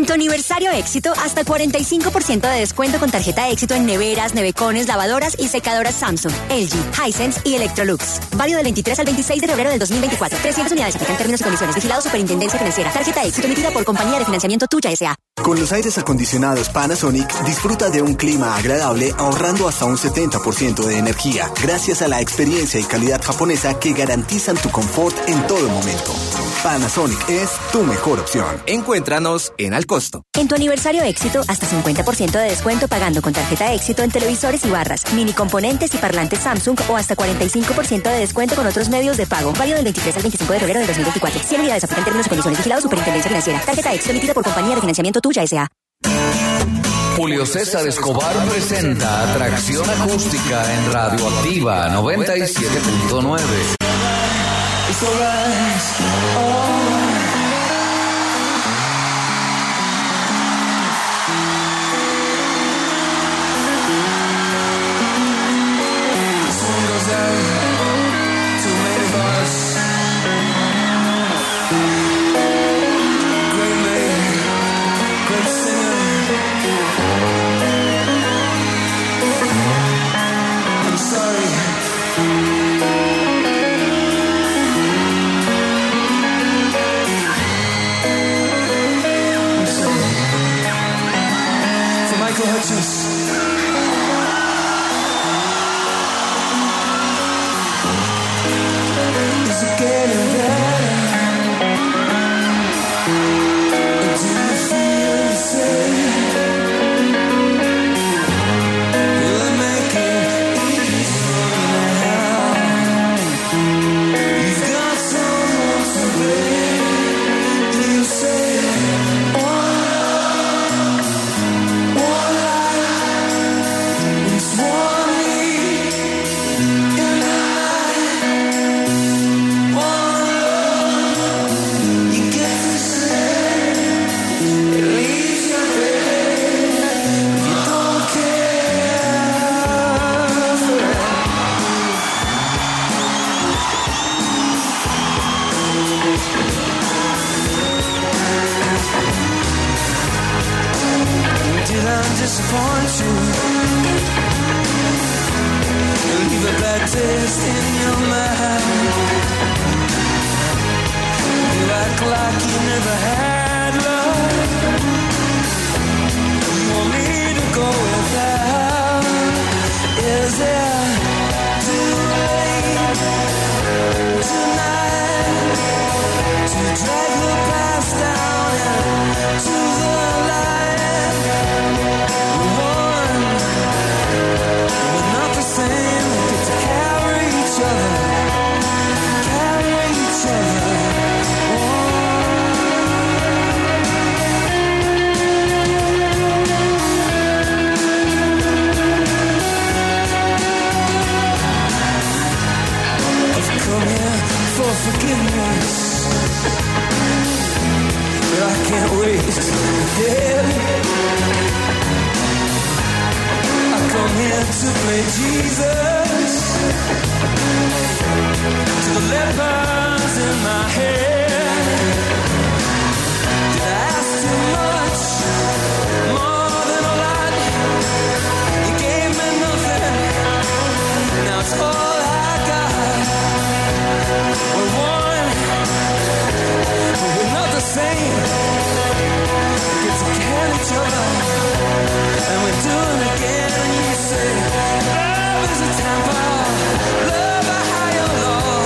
tu aniversario Éxito, hasta 45% de descuento con tarjeta Éxito en neveras, nevecones, lavadoras y secadoras Samsung, LG, Hisense y Electrolux. Válido del 23 al 26 de febrero del 2024. 300 unidades. Aplican términos y condiciones. Vigilado Superintendencia Financiera. Tarjeta Éxito emitida por Compañía de Financiamiento Tuya S.A. Con los aires acondicionados Panasonic, disfruta de un clima agradable ahorrando hasta un 70% de energía, gracias a la experiencia y calidad japonesa que garantizan tu confort en todo momento. Panasonic es tu mejor opción. Encuéntranos en Al Costo. En tu aniversario Éxito, hasta 50% de descuento pagando con tarjeta Éxito en televisores y barras, mini componentes y parlantes Samsung o hasta 45% de descuento con otros medios de pago. Válido del 23 al 25 de febrero del 2024. 100 unidades. Aplican términos y condiciones. Vigilado Superintendencia Financiera. Tarjeta Éxito emitida por Compañía de Financiamiento Tuya S.A. Julio César Escobar presenta Atracción Acústica en Radioactiva 97.9. Love is a temple, love a higher law.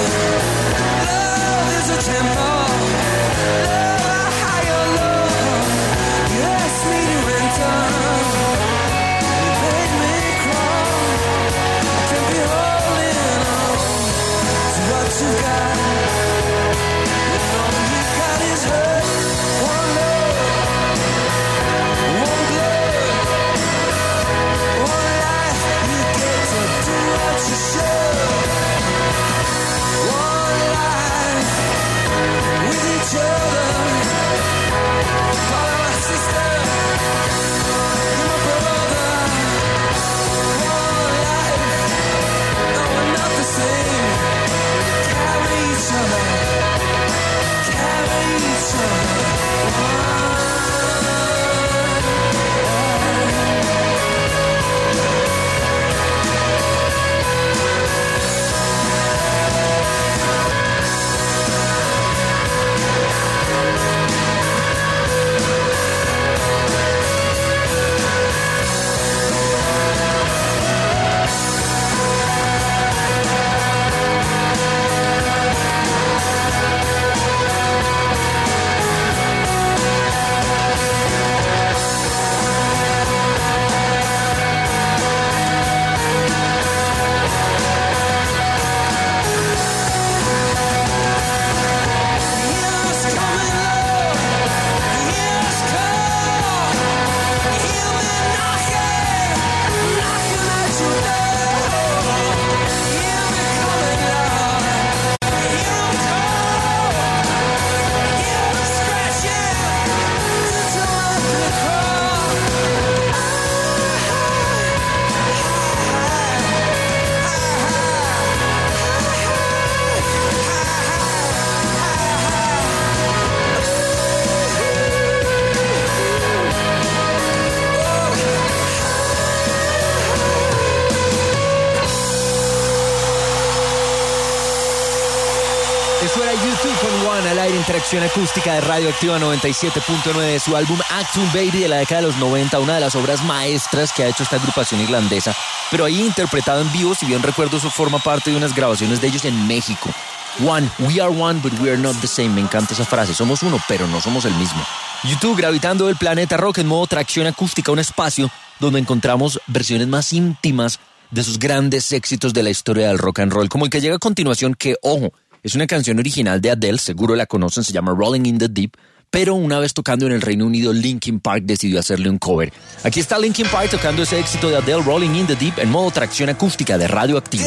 Eso era YouTube con One al aire, interacción acústica de Radioactiva 97.9 de su álbum Actum Baby de la década de los 90, una de las obras maestras que ha hecho esta agrupación irlandesa, pero ahí interpretado en vivo, si bien recuerdo, eso forma parte de unas grabaciones de ellos en México. One, we are one, but we are not the same. Me encanta esa frase, somos uno, pero no somos el mismo. YouTube gravitando del planeta rock en modo tracción acústica, un espacio donde encontramos versiones más íntimas de sus grandes éxitos de la historia del rock and roll, como el que llega a continuación, que, ojo, es una canción original de Adele, seguro la conocen, se llama Rolling in the Deep, pero una vez tocando en el Reino Unido, Linkin Park decidió hacerle un cover. Aquí está Linkin Park tocando ese éxito de Adele, Rolling in the Deep, en modo tracción acústica de Radioactiva.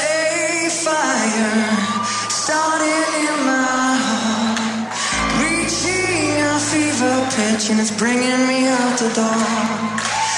And it's bringing me out the dark.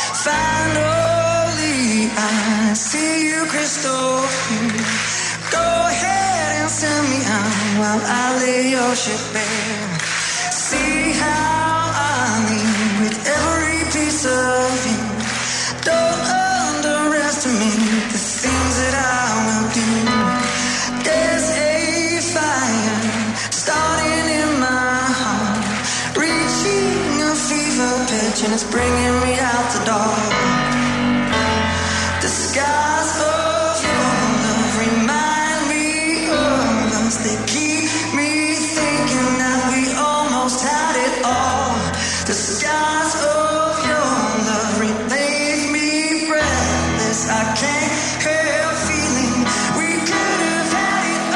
Finally, I see you crystal clear. Go ahead and send me out while I lay your ship bare. See how I lean with every piece of you. Don't underestimate the things that I will do. There's a fire starting in my heart, reaching a fever pitch, and it's bringing me out the dark. The skies of your love remind me of us. They keep me thinking that we almost had it all. The skies of your love leave me breathless. I can't help feeling we could have had it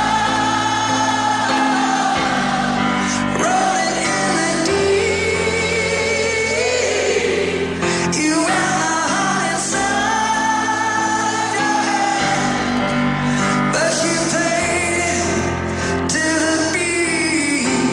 all. Rolling in the deep, you and my heart inside your head, but you played it to the beat.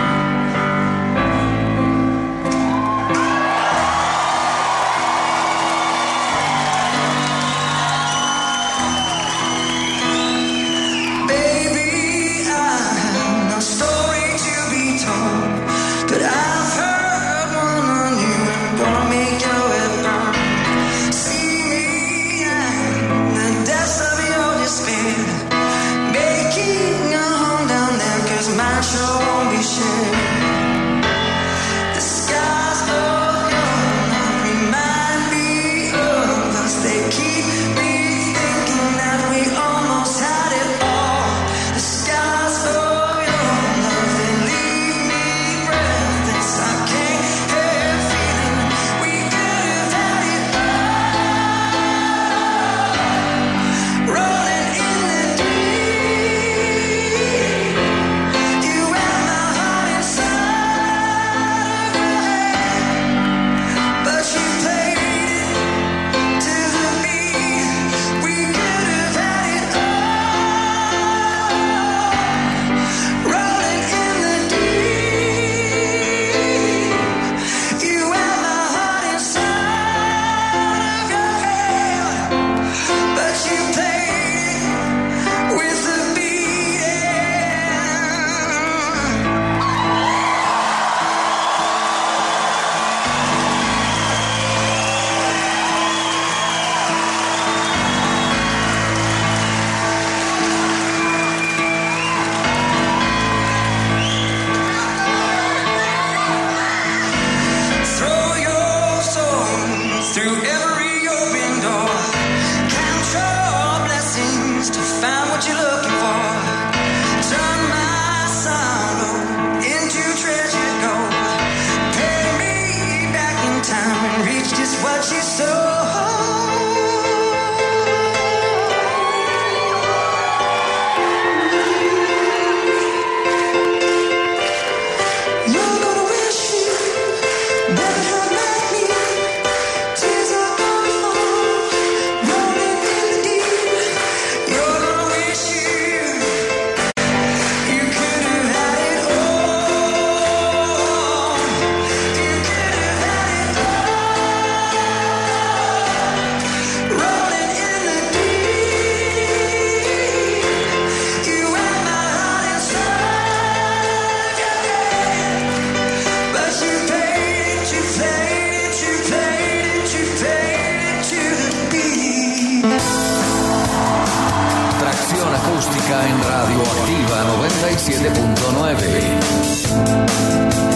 Baby, I have no story to be told, but I've heard one on you and gonna make your head burn. See me in the depths of your despair, making a home down there, 'cause mine sure won't be shared. The skies of your love remind me of us. They keep me thinking that we almost had it all. The skies of your love, they leave me breathless. I can't help feeling we could have had it all. Rolling in the deep, you and my heart inside. Radioactiva 97.9.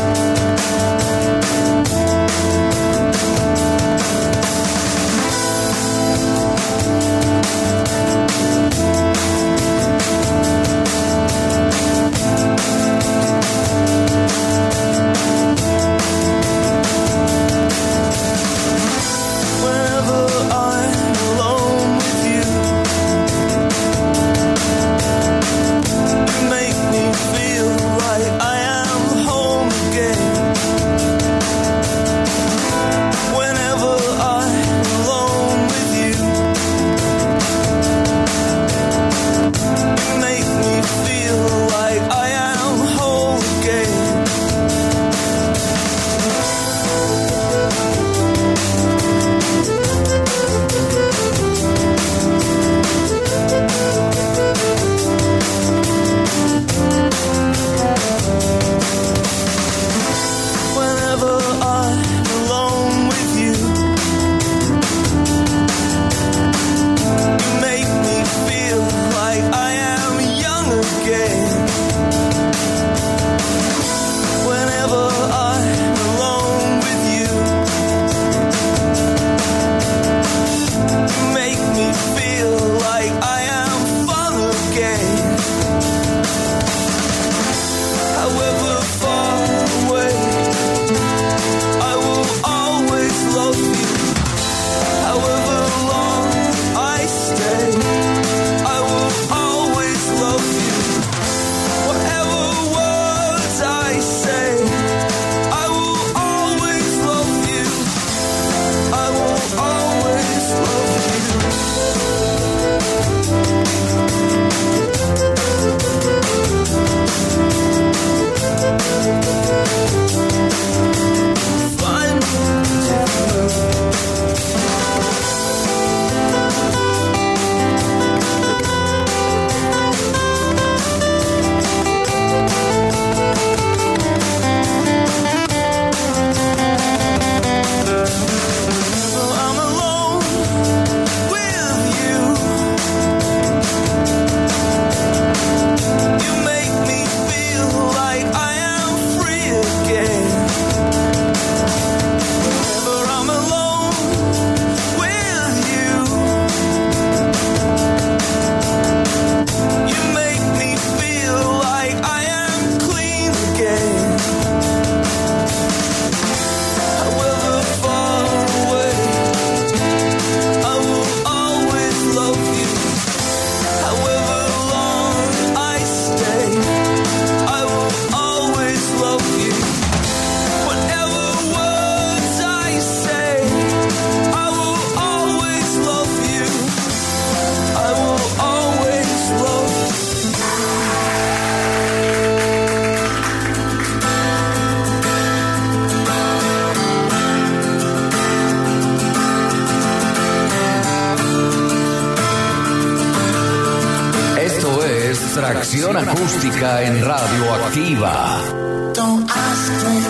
Tracción acústica en Radioactiva. Don't ask me,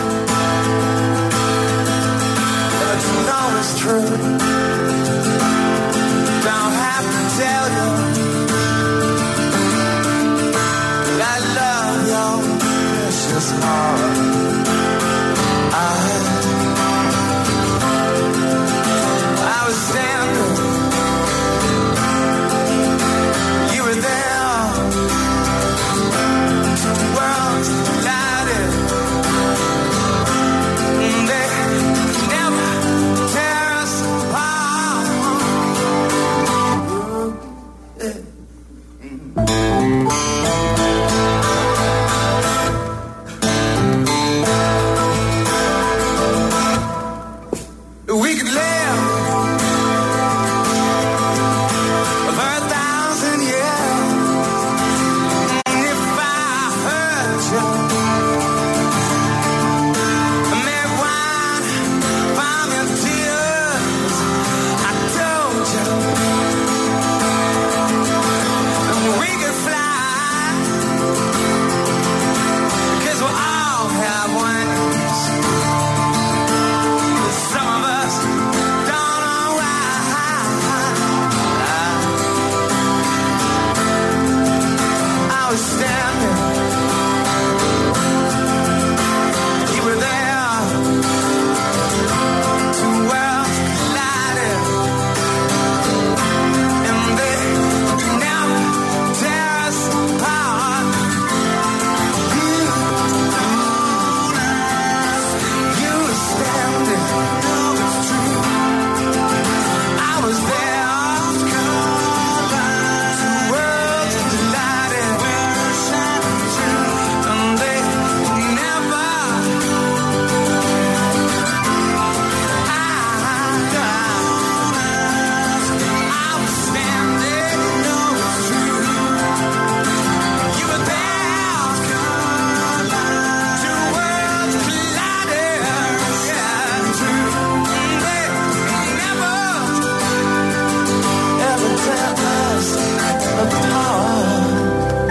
but you know it's true. Don't have to tell you that I love your precious heart. I was standing, you were there.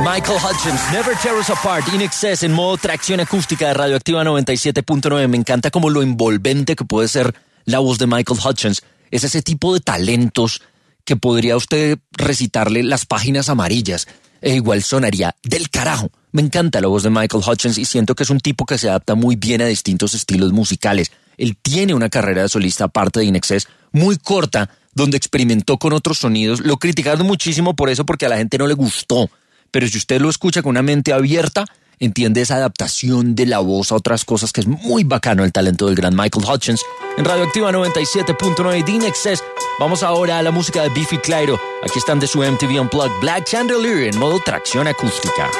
Michael Hutchence, Never Tear Us Apart, In Excess, en modo tracción acústica de Radioactiva 97.9. Me encanta como lo envolvente que puede ser la voz de Michael Hutchence. Es ese tipo de talentos que podría usted recitarle las páginas amarillas e igual sonaría del carajo. Me encanta la voz de Michael Hutchence y siento que es un tipo que se adapta muy bien a distintos estilos musicales. Él tiene una carrera de solista aparte de In Excess muy corta, donde experimentó con otros sonidos. Lo criticaron muchísimo por eso, porque a la gente no le gustó. Pero si usted lo escucha con una mente abierta, entiende esa adaptación de la voz a otras cosas, que es muy bacano el talento del gran Michael Hutchence. En Radioactiva 97.9 de In Excess, vamos ahora a la música de Biffy Clyro. Aquí están de su MTV Unplugged, Black Chandelier en modo tracción acústica.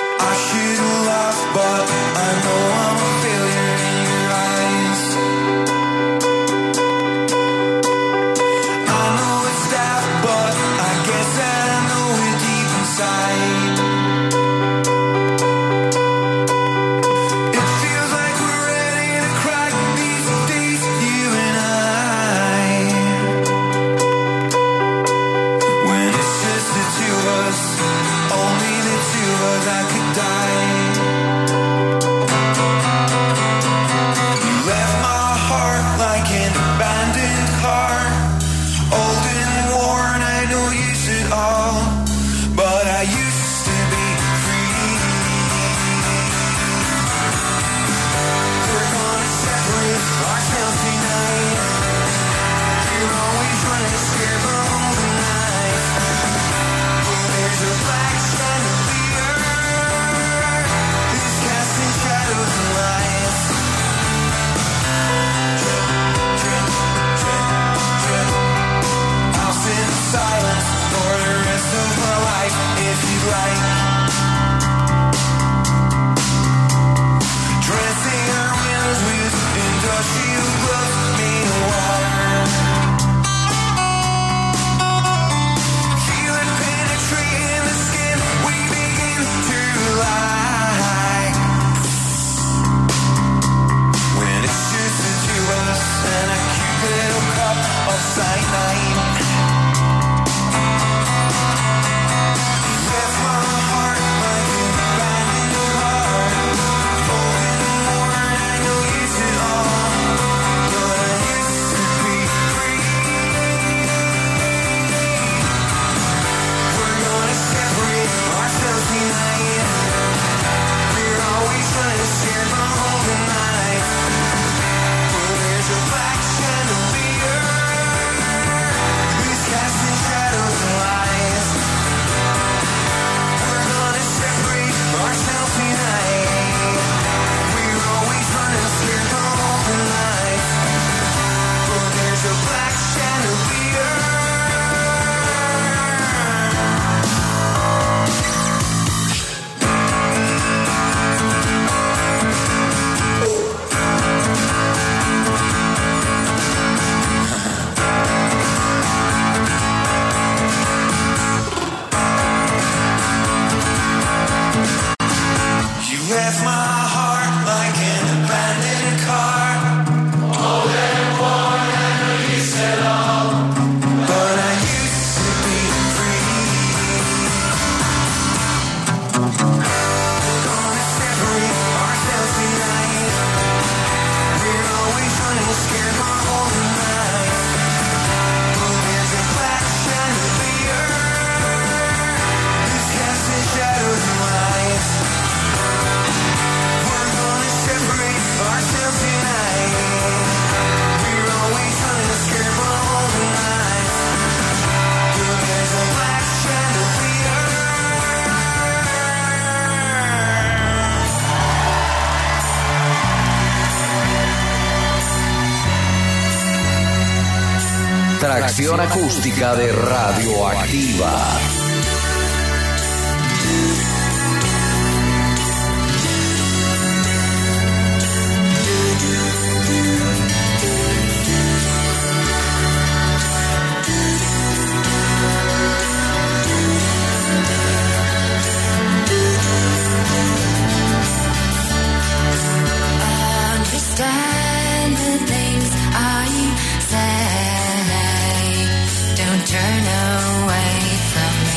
Tracción acústica de Radioactiva. Turn away from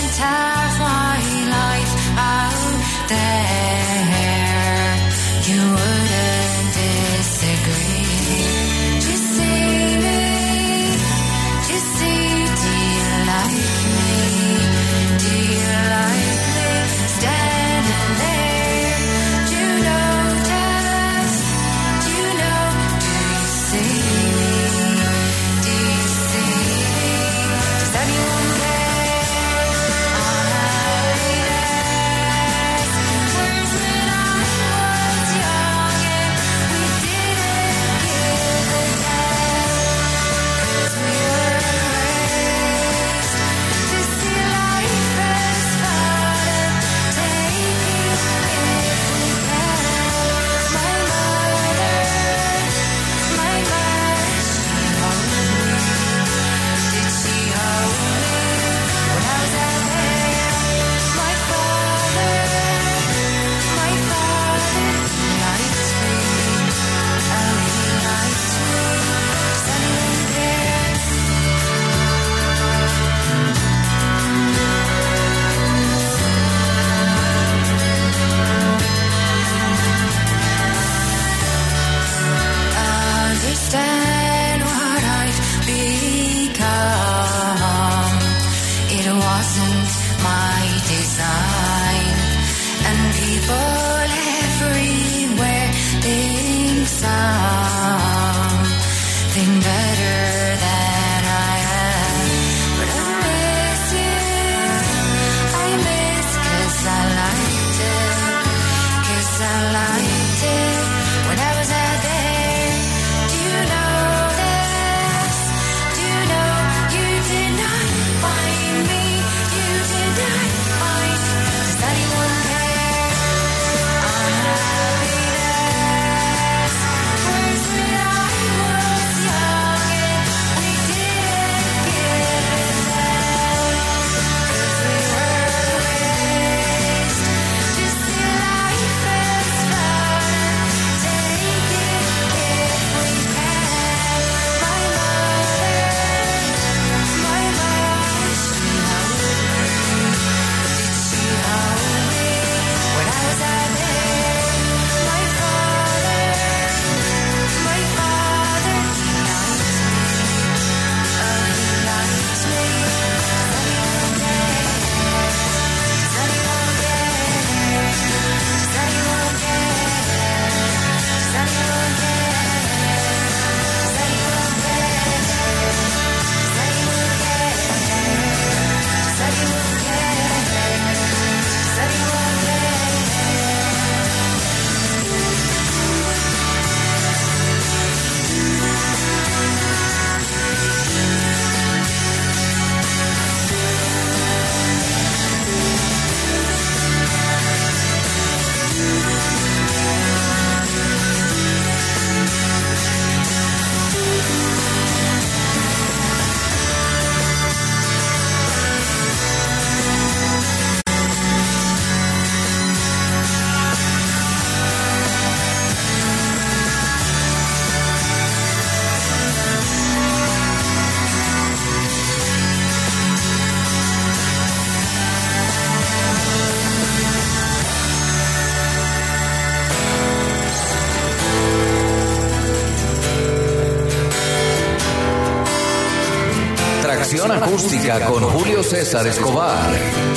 Tracción acústica con Julio César Escobar.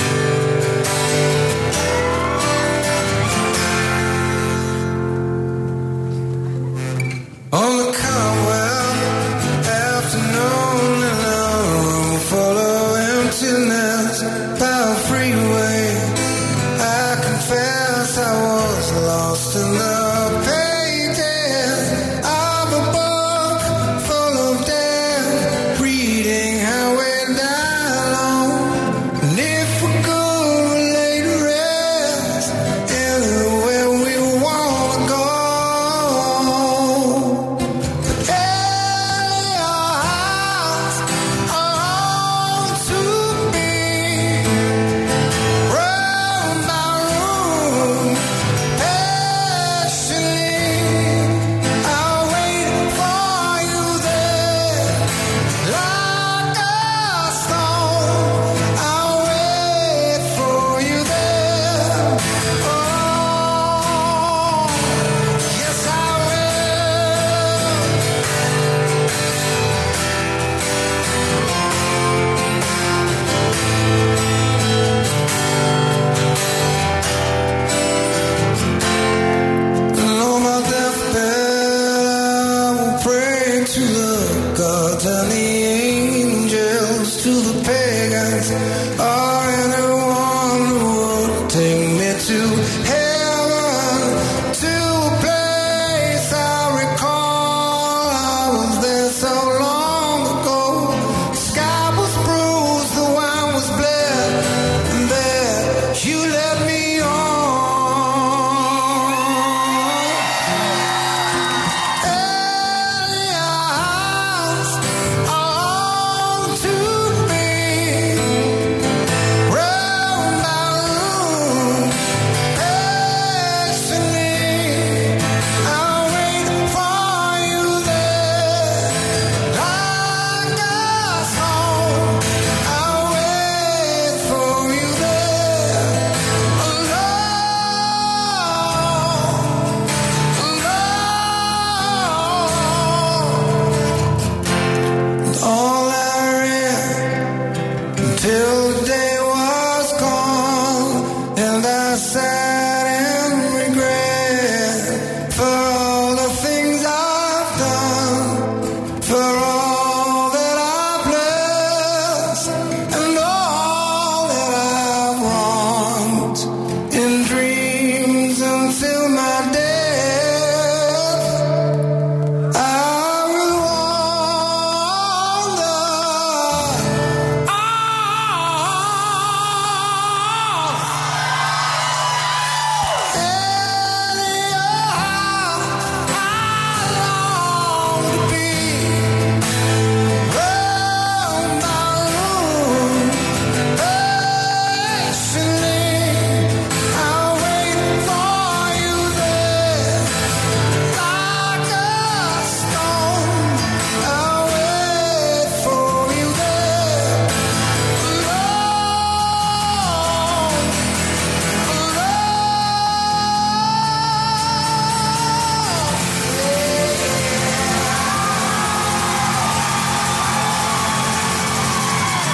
On the Conwell afternoon in a room full of emptiness by a freeway, I confess I was lost in the pages of a book full of death, reading how we die alone. And if we go lay to rest anywhere we wanna go. Room by room,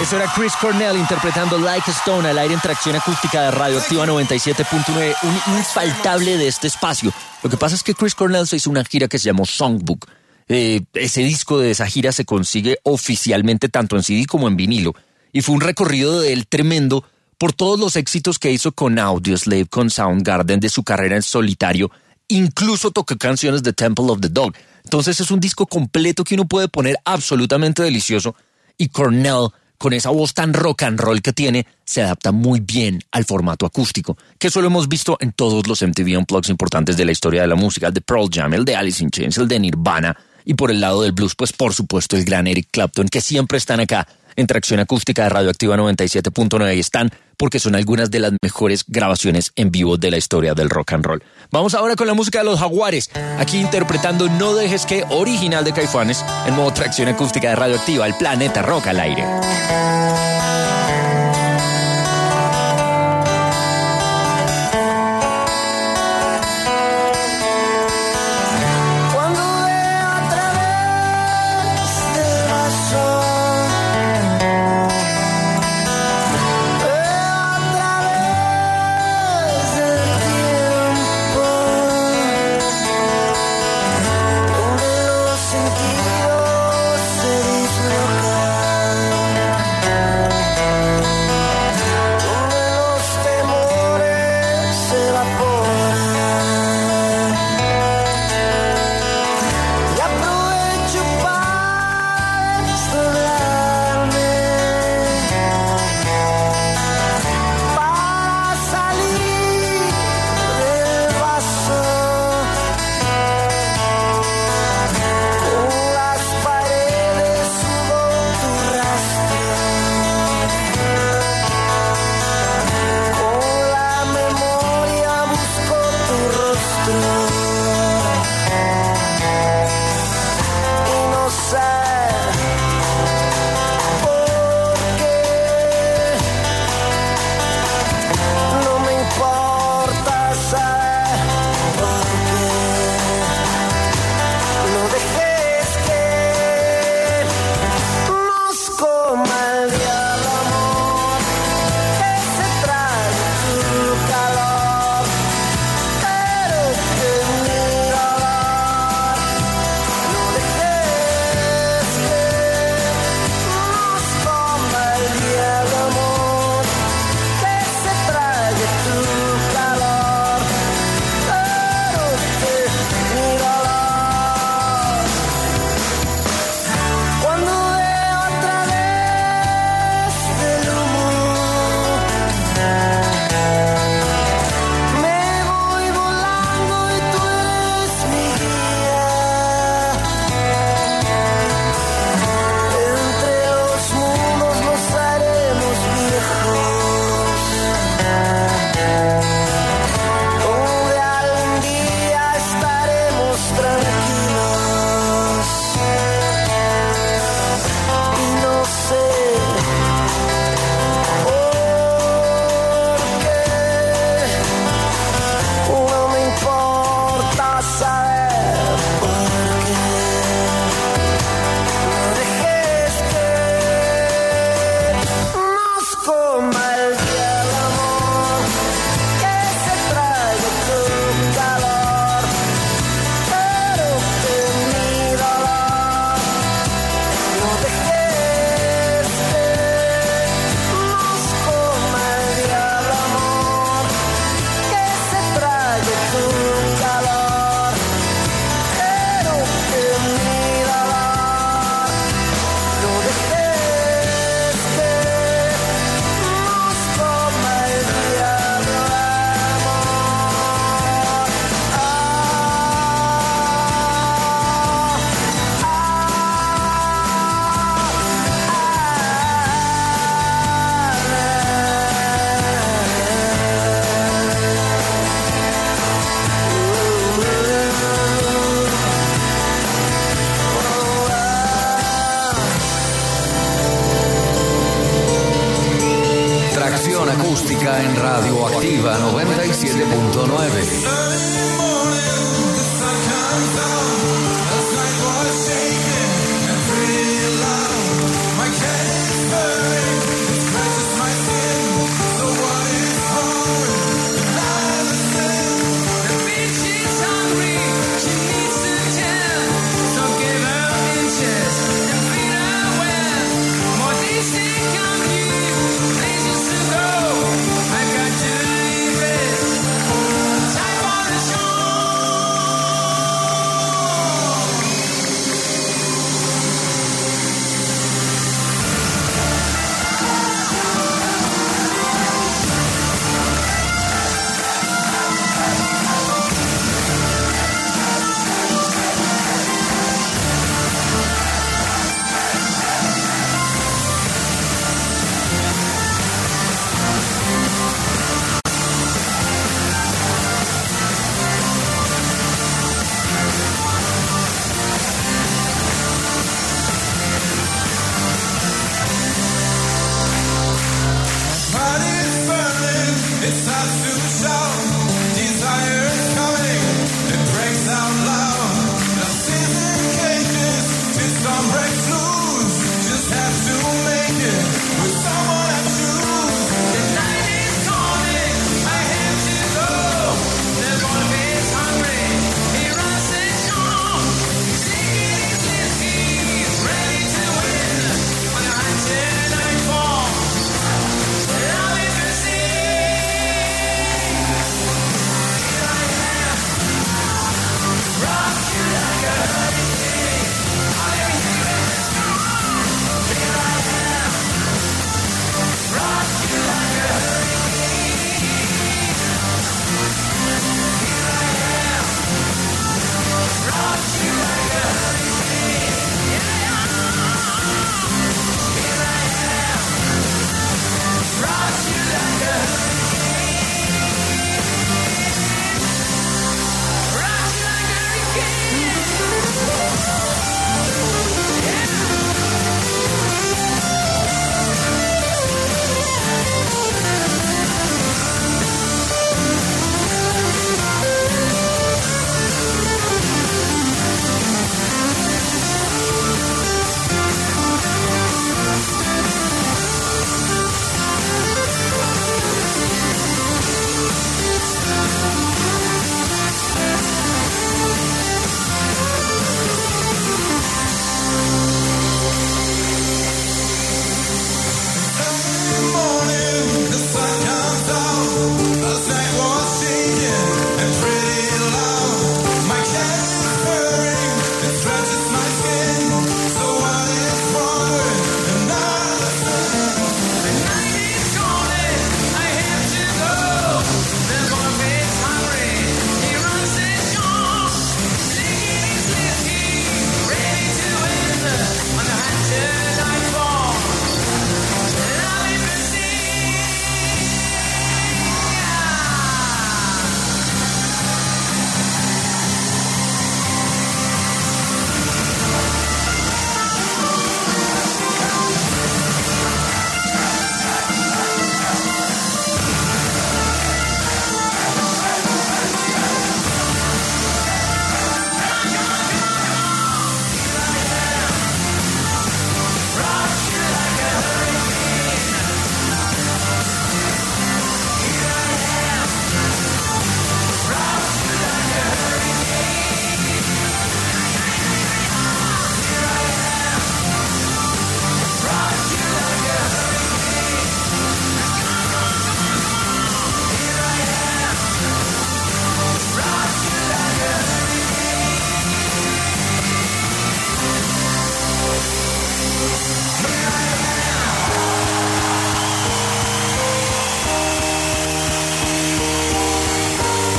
Eso era Chris Cornell interpretando Like a Stone al aire en tracción acústica de Radioactiva 97.9, un infaltable de este espacio. Lo que pasa es que Chris Cornell se hizo una gira que se llamó Songbook. Ese disco de esa gira se consigue oficialmente tanto en CD como en vinilo. Y fue un recorrido de él tremendo por todos los éxitos que hizo con Audioslave, con Soundgarden, de su carrera en solitario. Incluso tocó canciones de Temple of the Dog. Entonces es un disco completo que uno puede poner absolutamente delicioso. Y Cornell, con esa voz tan rock and roll que tiene, se adapta muy bien al formato acústico, que eso lo hemos visto en todos los MTV Unplugged importantes de la historia de la música, el de Pearl Jam, el de Alice in Chains, el de Nirvana, y por el lado del blues, pues por supuesto el gran Eric Clapton, que siempre están acá en tracción acústica de Radioactiva 97.9 y están porque son algunas de las mejores grabaciones en vivo de la historia del rock and roll. Vamos ahora con la música de los Jaguares, aquí interpretando No Dejes Que, original de Caifanes, en modo tracción acústica de Radioactiva, el planeta rock al aire. Acústica en Radioactiva 97.9. My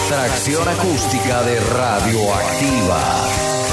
Tracción acústica de Radioactiva.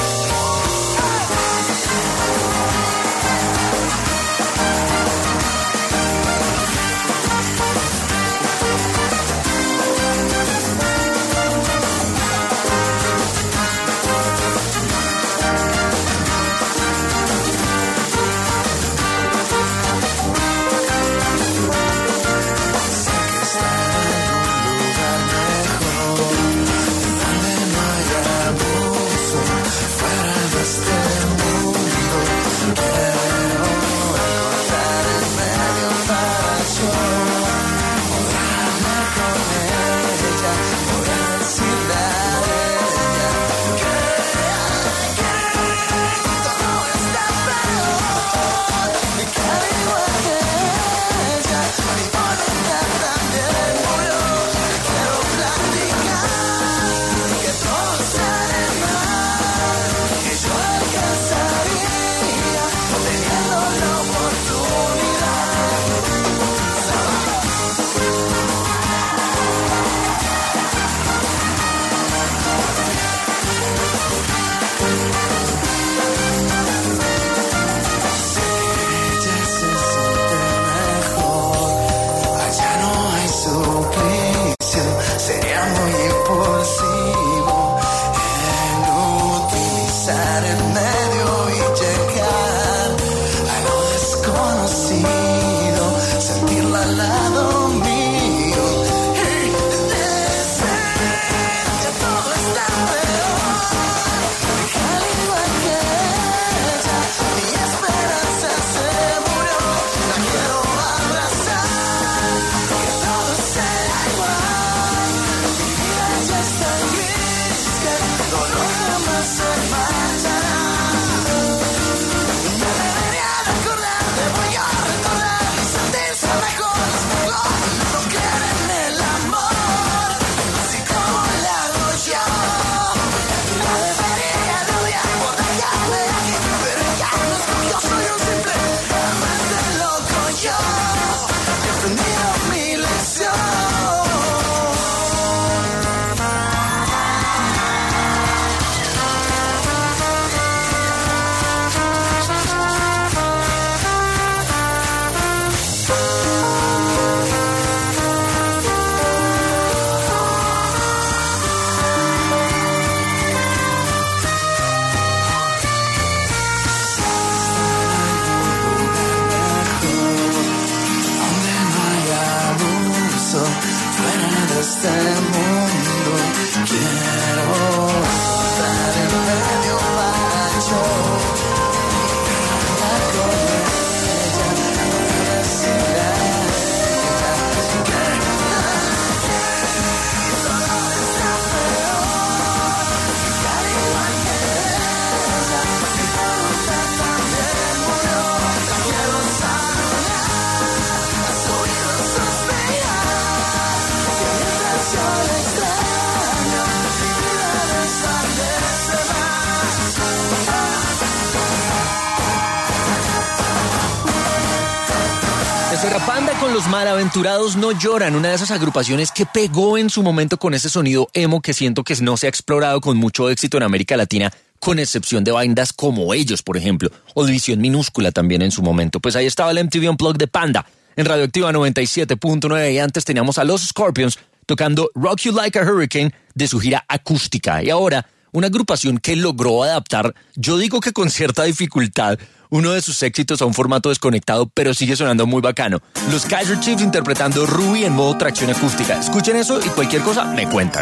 Panda con Los Malaventurados No Lloran, una de esas agrupaciones que pegó en su momento con ese sonido emo que siento que no se ha explorado con mucho éxito en América Latina, con excepción de bandas como ellos, por ejemplo, o División Minúscula también en su momento. Pues ahí estaba el MTV Unplugged de Panda, en Radioactiva 97.9, y antes teníamos a los Scorpions tocando Rock You Like a Hurricane de su gira acústica. Y ahora, una agrupación que logró adaptar, yo digo que con cierta dificultad, uno de sus éxitos a un formato desconectado, pero sigue sonando muy bacano. Los Kaiser Chiefs interpretando Ruby en modo tracción acústica. Escuchen eso y cualquier cosa me cuentan.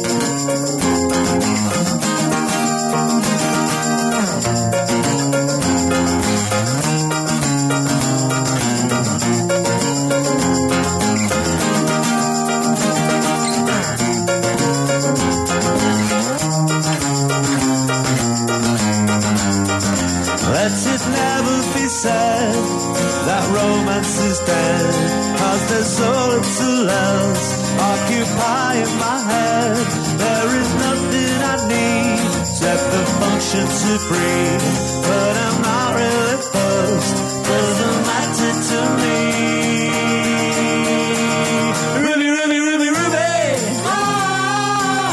Let it never be said that romance is dead, 'cause there's so little else occupying my head. There is nothing I need except the function to breathe, but I'm not really fussed, doesn't matter to me. Ruby, Ruby, Ruby, Ruby, oh,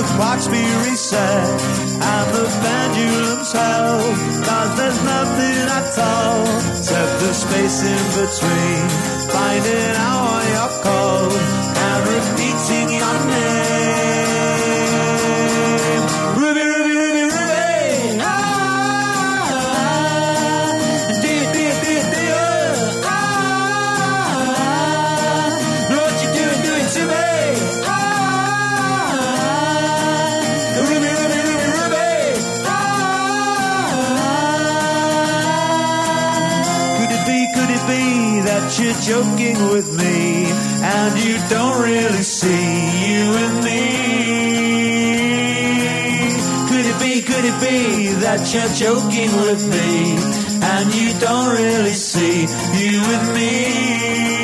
the clocks be reset and the pendulums held, 'cause there's nothing at all except the space in between, finding out what you're called and repeating your name. Ruby, Ruby, Ruby, Ruby, ah, dear, dear, dear, dear, ah, know what you're doing to me. You're joking with me, and you don't really see you and me. Could it be that you're joking with me, and you don't really see you and me?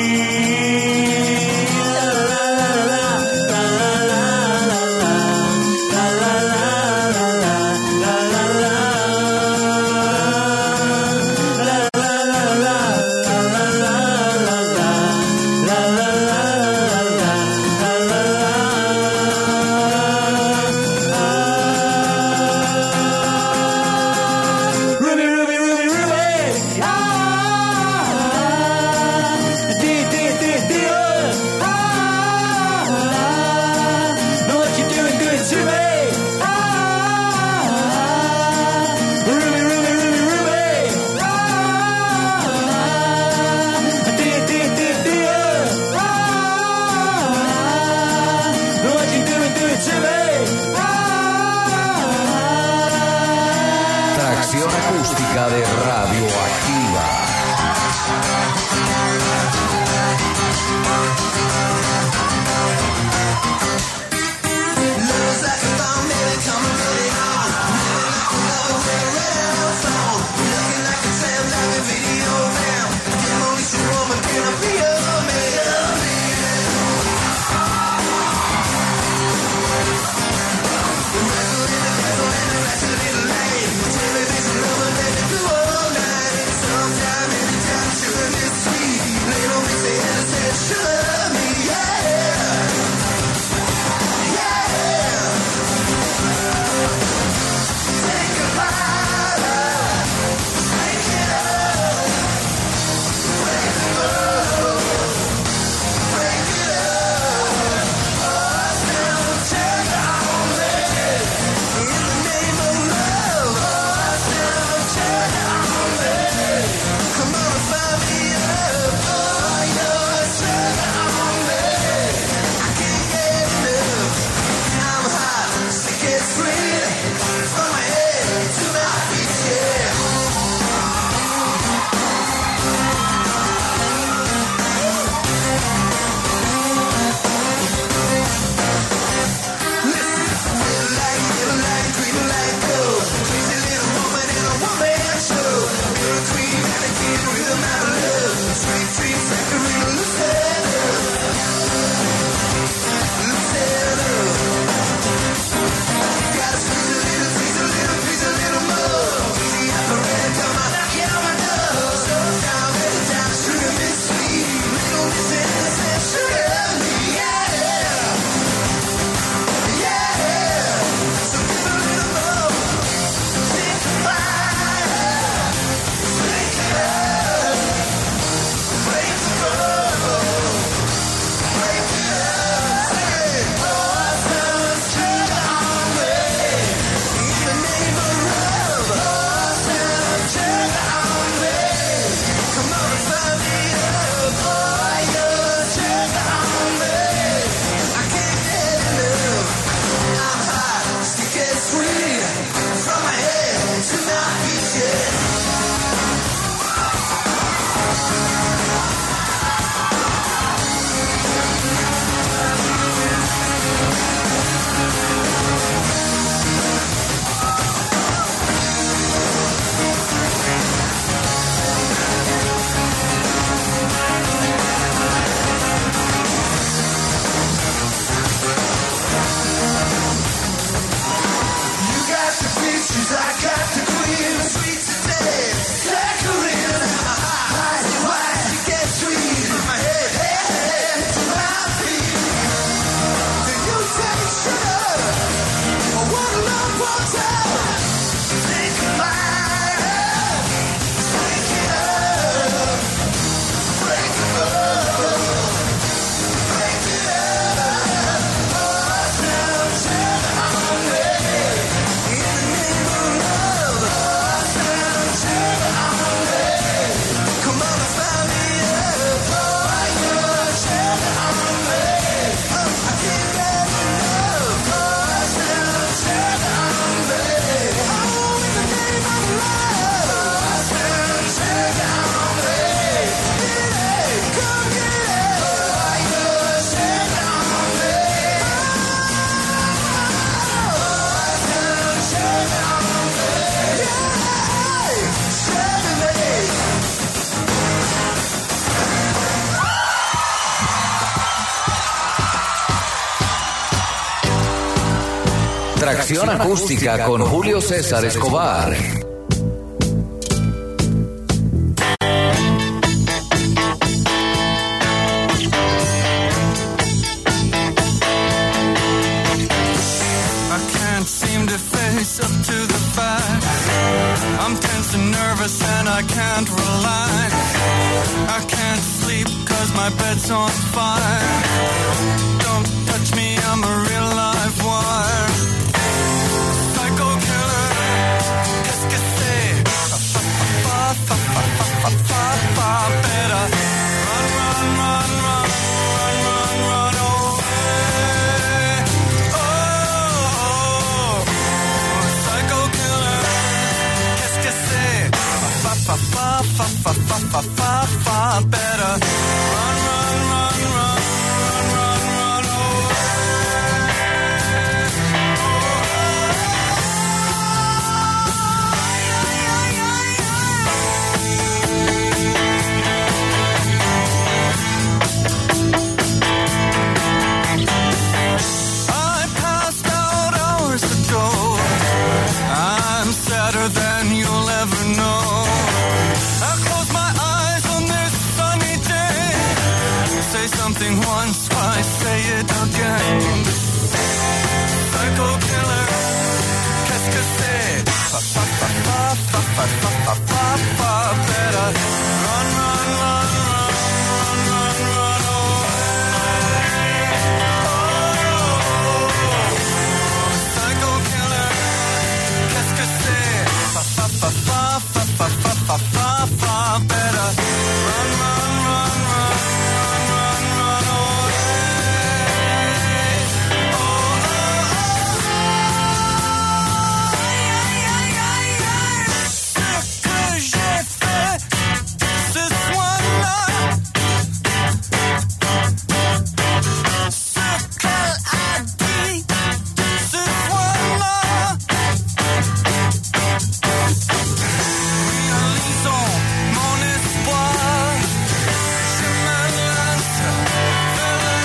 Tracción acústica de Radioactiva. Sometime, anytime, sure. Tracción Acústica con Julio César Escobar. Up to the fact I'm tense and nervous and I can't relax. I can't sleep cause my bed's on fire. Don't touch me, I'm a real live wire. Psycho killer, qu'est-ce que c'est? Better run, run, run, run, run, run, run away. Oh, psycho killer, qu'est-ce que c'est? Better run, run, run, run, run, run, run I passed out hours ago. I'm sadder than you'll ever know. I close my eyes on this sunny day. Say something once, I say it again. Psycho killer, qu'est-ce que c'est? Better run, run, run, run, run, run away. Oh, psycho killer, qu'est-ce que c'est? Better run, run, run, run, run, run away. Oh, ce que j'ai fait ce soir-là, ce qu'elle a dit ce soir-là. Réalisons mon espoir, je me lance vers le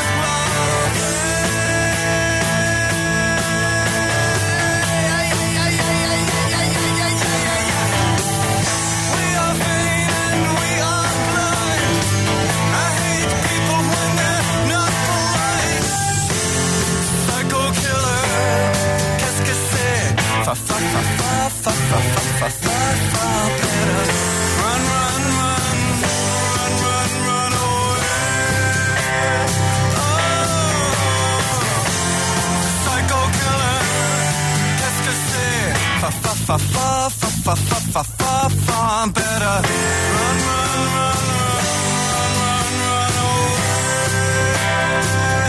We are vain and we are blind. I hate people when they're not polite. Psycho killer, qu'est-ce que c'est? Better run, run, run, run, run, run away. Oh, psycho killer, qu'est-ce que c'est? Better run, run, run, run, run away.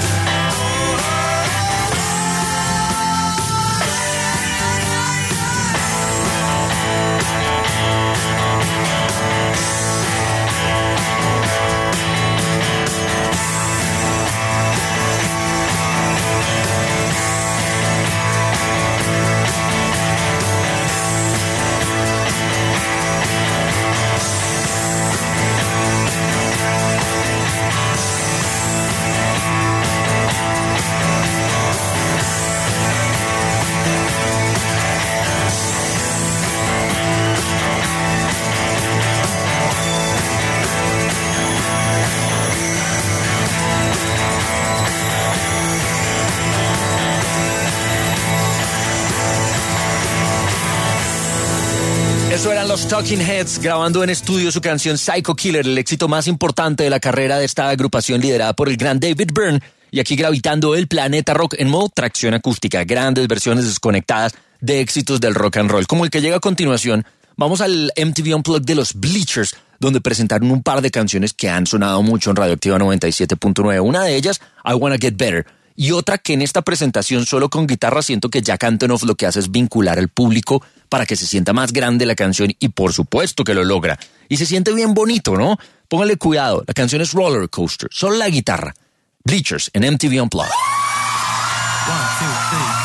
Eso eran los Talking Heads grabando en estudio su canción Psycho Killer, el éxito más importante de la carrera de esta agrupación liderada por el gran David Byrne. Y aquí gravitando el planeta rock en modo tracción acústica, grandes versiones desconectadas de éxitos del rock and roll. Como el que llega a continuación, vamos al MTV Unplugged de los Bleachers, donde presentaron un par de canciones que han sonado mucho en Radioactiva 97.9. Una de ellas, I Wanna Get Better. Y otra que en esta presentación solo con guitarra siento que Jack Antonoff lo que hace es vincular al público para que se sienta más grande la canción y por supuesto que lo logra. Y se siente bien bonito, ¿no? Póngale cuidado, la canción es Roller Coaster, solo la guitarra. Bleachers en MTV Unplugged. 1, 2, 3.